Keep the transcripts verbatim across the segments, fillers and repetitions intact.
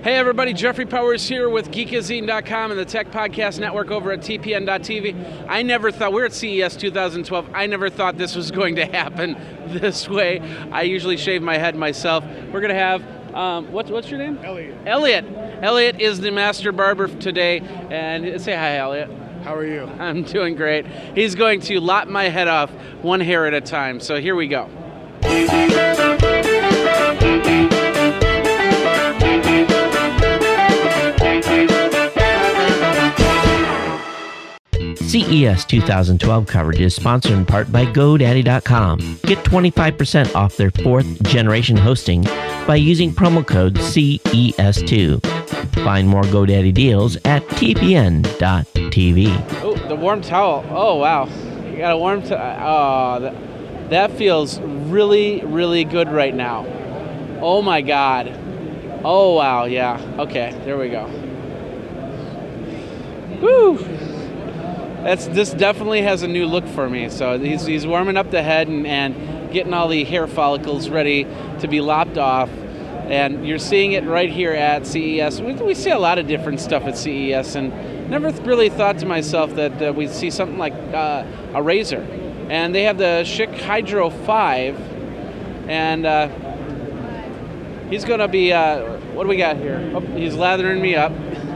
Hey everybody, Jeffrey Powers here with Geekazine dot com and the Tech Podcast Network over at T P N dot T V. I never thought, we're at C E S two thousand twelve, I never thought this was going to happen this way. I usually shave my head myself. We're going to have, um, what's, what's your name? Elliot. Elliot. Elliot is the master barber today, and say hi, Elliot. How are you? I'm doing great. He's going to lop my head off one hair at a time, so here we go. C E S two thousand twelve coverage is sponsored in part by GoDaddy dot com. Get twenty-five percent off their fourth generation hosting by using promo code C E S two. Find more GoDaddy deals at T P N dot T V. Oh, the warm towel. Oh, wow. You got a warm towel. Oh, that, that feels really, really good right now. Oh, my God. Oh, wow. Yeah. Okay, there we go. Woo! That's, this definitely has a new look for me. So he's, he's warming up the head and, and getting all the hair follicles ready to be lopped off. And you're seeing it right here at C E S. We, we see a lot of different stuff at C E S, and never really thought to myself that uh, we'd see something like uh, a razor. And they have the Schick Hydro five, and uh, he's going to be, uh, what do we got here? Oh, he's lathering me up.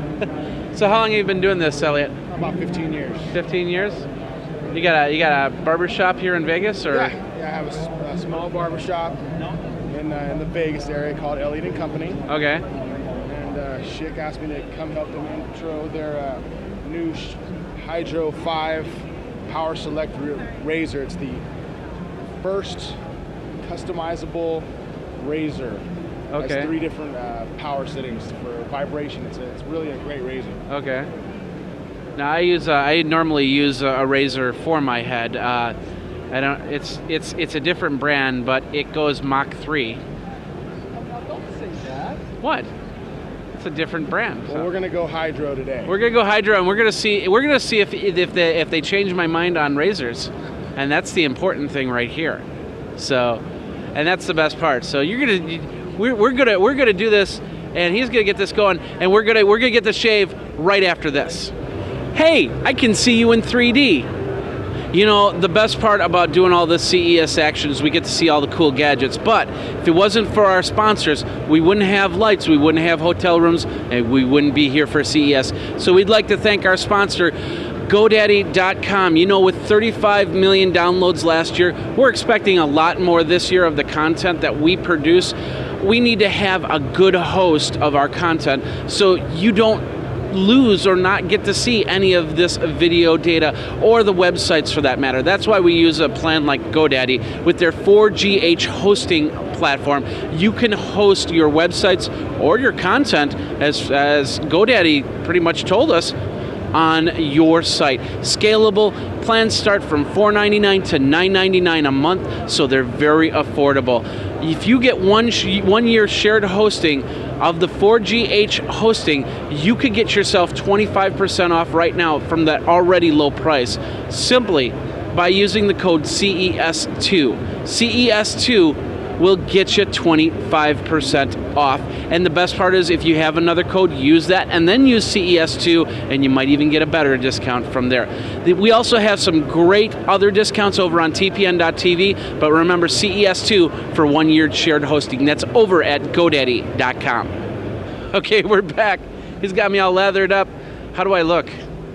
So how long have you been doing this, Elliot? About fifteen years. fifteen years? You got a you got a barber shop here in Vegas, or? Yeah, yeah I have a, a small barber shop in uh, in the Vegas area called Elliot and Company. Okay. And uh, Schick asked me to come help them intro their uh, new Hydro five Power Select razor. It's the first customizable razor. Okay. It has three different uh, power settings for vibration. It's a, it's really a great razor. Okay. Now I use uh, I normally use a, a razor for my head. Uh, I don't. It's it's it's a different brand, but it goes Mach three. Don't say that. What? It's a different brand. Well, so. we're gonna go Hydro today. We're gonna go Hydro, and we're gonna see. We're gonna see if if they if they change my mind on razors, and that's the important thing right here. So, and that's the best part. So you're gonna we're we're gonna we're gonna do this, and he's gonna get this going, and we're gonna we're gonna get the shave right after this. Hey, I can see you in three D. You know, the best part about doing all this C E S action is we get to see all the cool gadgets, but if it wasn't for our sponsors, we wouldn't have lights, we wouldn't have hotel rooms, and we wouldn't be here for C E S. So we'd like to thank our sponsor, GoDaddy dot com. You know, with thirty-five million downloads last year, we're expecting a lot more this year of the content that we produce. We need to have a good host of our content so you don't lose or not get to see any of this video data or the websites for that matter. That's why we use a plan like GoDaddy with their four G H hosting platform. You can host your websites or your content, as, as GoDaddy pretty much told us, on your site. Scalable plans start from four ninety-nine to nine ninety-nine a month, so they're very affordable. If you get one sh one year shared hosting of the four G H hosting, you could get yourself twenty-five percent off right now from that already low price, simply by using the code C E S two. C E S two will get you twenty-five percent off. And the best part is, if you have another code, use that and then use C E S two, and you might even get a better discount from there. We also have some great other discounts over on T P N dot T V, but remember, C E S two for one year shared hosting. That's over at GoDaddy dot com. Okay, we're back. He's got me all lathered up. How do I look?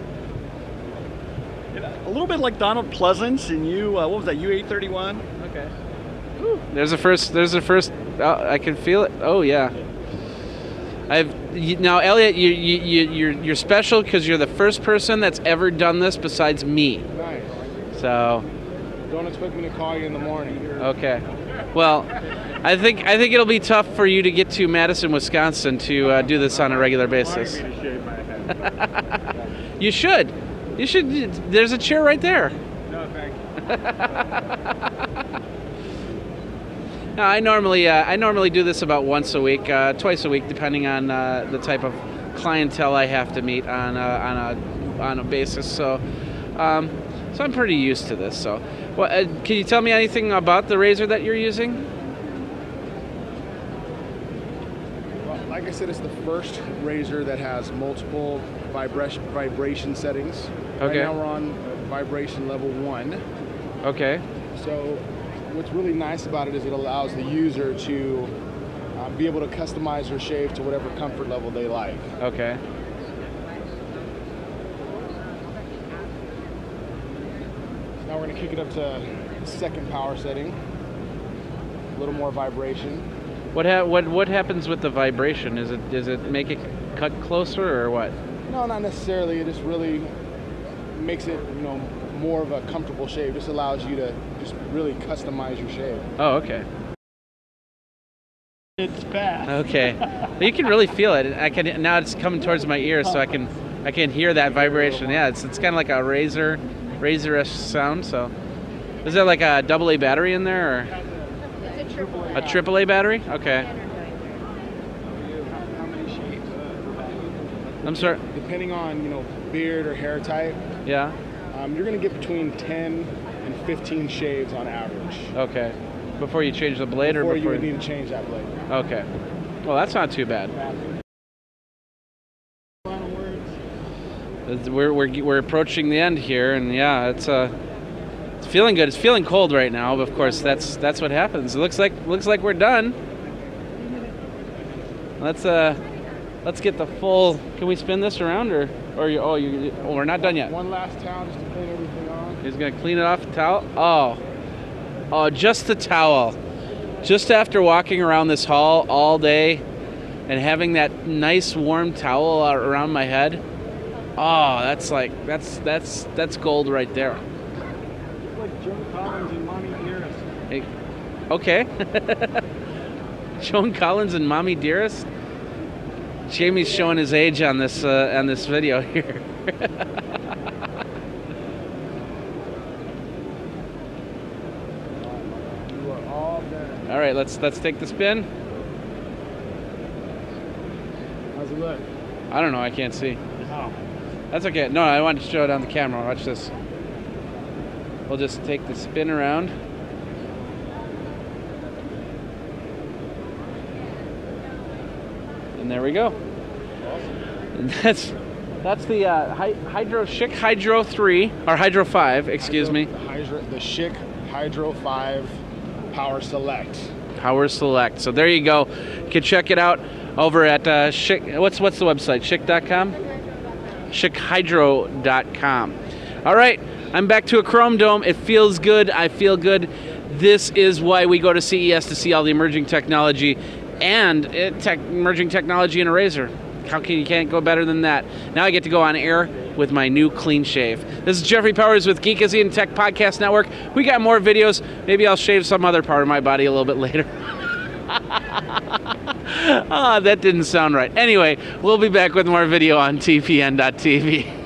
A little bit like Donald Pleasance, and you, uh, what was that, U eight thirty-one? Okay. Ooh, there's a first. There's a first. Oh, I can feel it. Oh yeah. I've you, now, Elliot. You you you you're you're special because you're the first person that's ever done this besides me. Nice. So. Don't expect me to call you in the morning. Okay. Well, I think I think it'll be tough for you to get to Madison, Wisconsin to uh, do this on a regular basis. Me to shave my head. You should. You should. There's a chair right there. No, thank you. No, I normally uh, I normally do this about once a week, uh, twice a week, depending on uh, the type of clientele I have to meet on a, on a on a basis. So, um, so I'm pretty used to this. So, well, uh, can you tell me anything about the razor that you're using? Well, like like I said, it's the first razor that has multiple vibration vibration settings. Right Okay. now we're on vibration level one. Okay. So what's really nice about it is it allows the user to uh, be able to customize their shave to whatever comfort level they like. Okay. Now we're going to kick it up to second power setting. A little more vibration. What ha- what what happens with the vibration? Is it does it make it cut closer or what? No, not necessarily. It just really makes it, you know, more of a comfortable shave. Just allows you to just really customize your shave. Oh, okay. It's fast. Okay. You can really feel it. I can now it's coming towards my ear, so I can I can hear that vibration. Yeah, it's it's kind of like a razor razor-ish sound. So, is there like a double A battery in there, or It's a triple A. a triple A battery? Okay. How many shapes? I'm sorry. Depending on, you know, beard or hair type, Yeah. um, you're going to get between ten and fifteen shaves on average. Okay. Before you change the blade, Before or you before would need to change that blade. Okay. Well, that's not too bad. Final words. It's- We're, we're, we're approaching the end here, and yeah, it's uh, it's feeling good. It's feeling cold right now, but of course that's that's what happens. It looks like looks like we're done. Let's uh, let's get the full. Can we spin this around, or or you, oh you oh, we're not done yet. One last towel just to clean everything off. He's gonna clean it off the towel. Oh, oh, just the towel. Just after walking around this hall all day and having that nice warm towel out around my head. Oh, that's like that's that's that's gold right there. It's like Joan Collins and Mommy Dearest. Hey, okay. Joan Collins and Mommy Dearest. Jamie's showing his age on this uh, on this video here. You are all done. All right, let's let's take the spin. How's it look? I don't know. I can't see. Oh. That's okay. No, I wanted to show it on the camera. Watch this. We'll just take the spin around. And there we go. And that's that's the uh, Hy- Hydro Schick Hydro three or Hydro five, excuse Hydro- me. The, Hydro, the Schick Hydro five Power Select. Power Select. So there you go. You can check it out over at uh, Schick. What's what's the website? Schick dot com. Schick Hydro dot com. All right, I'm back to a Chrome Dome. It feels good. I feel good. This is why we go to C E S, to see all the emerging technology and it tech, emerging technology in a razor. How can you can't go better than that? Now I get to go on air with my new clean shave. This is Jeffrey Powers with Geekazine and Tech Podcast Network. We got more videos. Maybe I'll shave some other part of my body a little bit later. Ah, that didn't sound right. Anyway, we'll be back with more video on T P N dot T V.